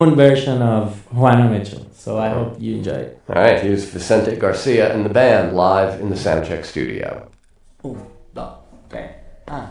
own version of Juana Mitchell. So I hope you enjoy it. All right, here's Vicente Garcia and the band live in the Soundcheck studio. 1, 2, 3, 1.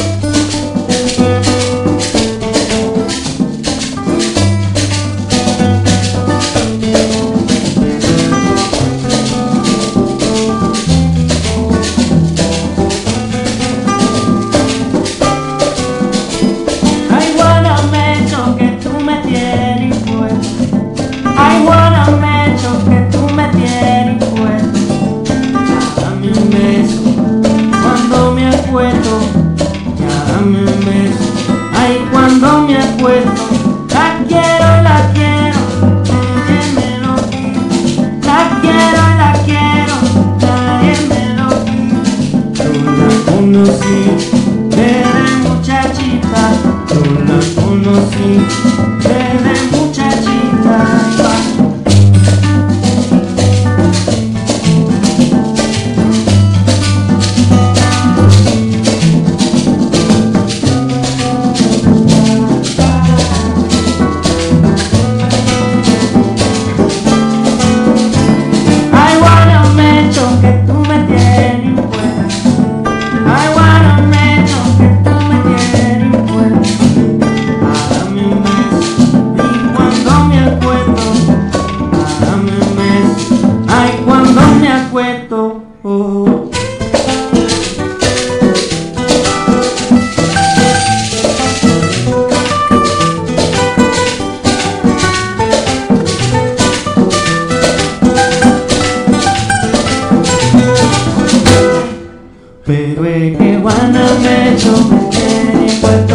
Pero es que Juana Mitchell me tiene impuesto.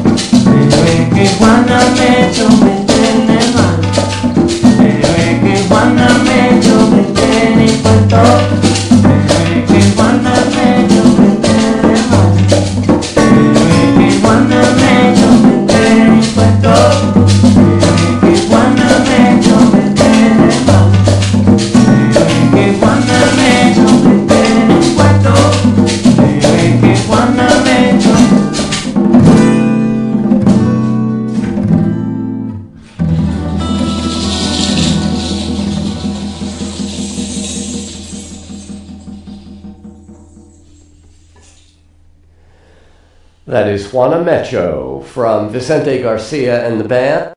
Pero es que Juana Mitchell me tiene mal. Pero es que Juana Mitchell me tiene impuesto. Pero es que Juana Mitchell me tiene mal. Pero es que Juana Mitchell me tiene impuesto. Pero es que Juana Mitchell me tiene mal. Pero es que Juana Mitchell me tiene impuesto. That is Juana Mitchell from Vicente Garcia and the band.